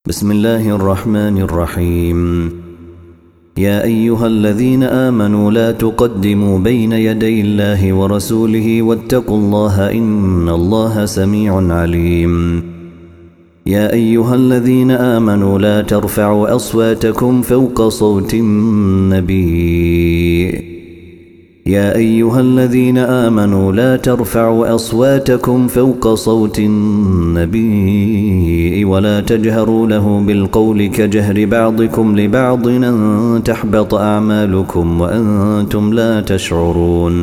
بسم الله الرحمن الرحيم. يا أيها الذين آمنوا لا تقدموا بين يدي الله ورسوله واتقوا الله إن الله سميع عليم. يا أيها الذين آمنوا لا ترفعوا أصواتكم فوق صوت النبي. يا أيها الذين آمنوا لا ترفعوا أصواتكم فوق صوت النبي ولا تجهروا له بالقول كجهر بعضكم لبعض أن تحبط أعمالكم وأنتم لا تشعرون.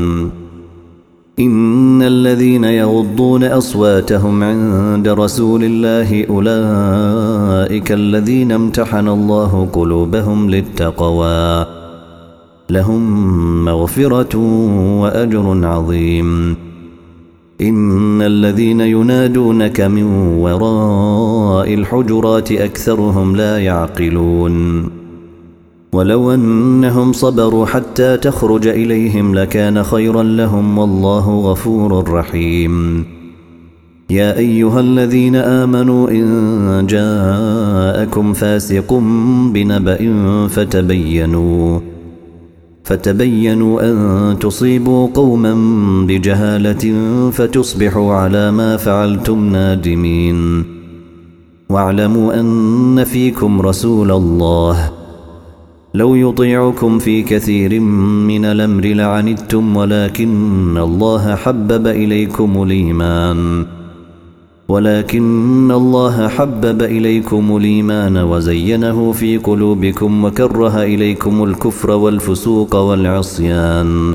إن الذين يغضون أصواتهم عند رسول الله أولئك الذين امتحن الله قلوبهم للتقوى لهم مغفرة وأجر عظيم. إن الذين ينادونك من وراء الحجرات أكثرهم لا يعقلون. ولو أنهم صبروا حتى تخرج إليهم لكان خيرا لهم والله غفور رحيم. يا أيها الذين آمنوا إن جاءكم فاسق بنبأ فتبينوا أن تصيبوا قوما بجهالة فتصبحوا على ما فعلتم نادمين. واعلموا أن فيكم رسول الله لو يطيعكم في كثير من الأمر لعنتم ولكن الله حبب إليكم الإيمان وزينه في قلوبكم وكره إليكم الكفر والفسوق والعصيان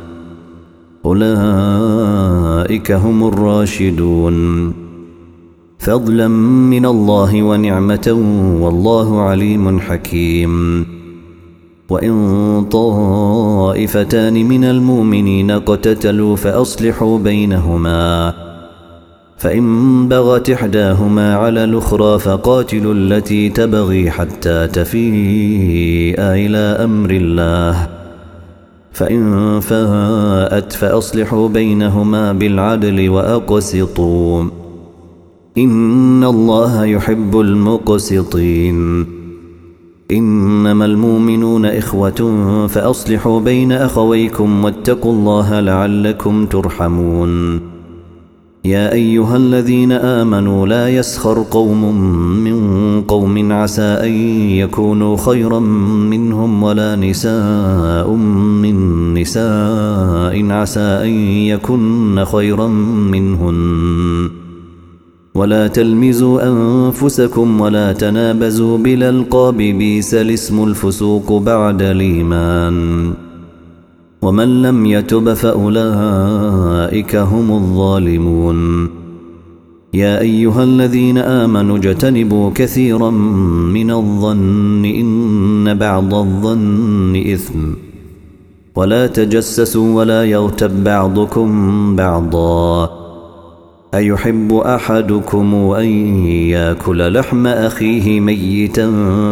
أولئك هم الراشدون فضلا من الله ونعمة والله عليم حكيم. وإن طائفتان من المؤمنين اقتتلوا فأصلحوا بينهما فإن بغت إحداهما على الأخرى فقاتلوا التي تبغي حتى تفيء إلى أمر الله فإن فاءت فأصلحوا بينهما بالعدل وأقسطوا إن الله يحب المقسطين. إنما المؤمنون إخوة فأصلحوا بين أخويكم واتقوا الله لعلكم ترحمون. يا أيها الذين آمنوا لا يسخر قوم من قوم عسى أن يكونوا خيرا منهم ولا نساء من نساء عسى أن يكن خيرا منهن ولا تلمزوا أنفسكم ولا تنابزوا بالألقاب بئس الاسم الفسوق بعد الإيمان ومن لم يتب فأولئك هم الظالمون. يا أيها الذين آمنوا اجتنبوا كثيرا من الظن إن بعض الظن إثم ولا تجسسوا ولا يغتب بعضكم بعضا. أيحب أحدكم أن يأكل لحم أخيه ميتا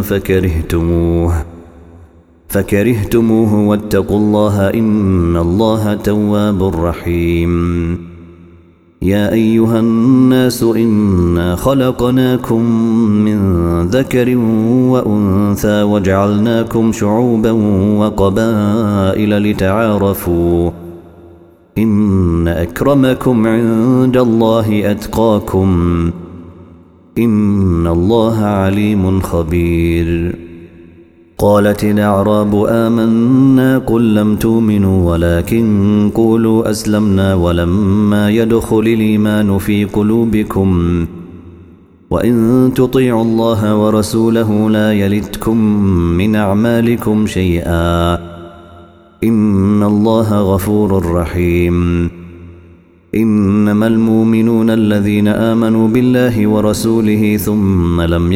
فكرهتموه واتقوا الله إن الله تواب رحيم. يا أيها الناس إنا خلقناكم من ذكر وأنثى وجعلناكم شعوبا وقبائل لتعارفوا إن أكرمكم عند الله أتقاكم إن الله عليم خبير. قالت الأعراب آمنا قل لم تؤمنوا ولكن قولوا أسلمنا ولما يدخل الإيمان في قلوبكم وإن تطيعوا الله ورسوله لا يلتكم من أعمالكم شيئا إن الله غفور رحيم. إنما المؤمنون الذين آمنوا بالله ورسوله ثم لم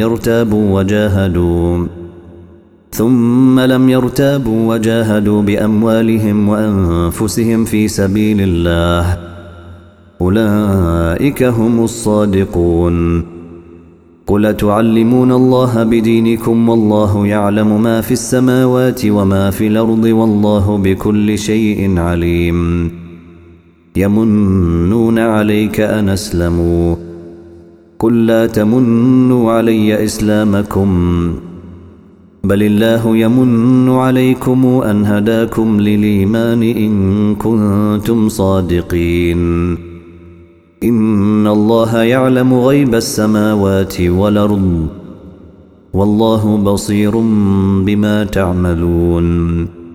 يرتابوا وجاهدوا بأموالهم وأنفسهم في سبيل الله أولئك هم الصادقون. قل تعلمون الله بدينكم والله يعلم ما في السماوات وما في الأرض والله بكل شيء عليم. يمنون عليك أن أسلموا قل لا تمنوا علي إسلامكم بل الله يمن عليكم أن هداكم للإيمان إن كنتم صادقين إن الله يعلم غيب السماوات والأرض والله بصير بما تعملون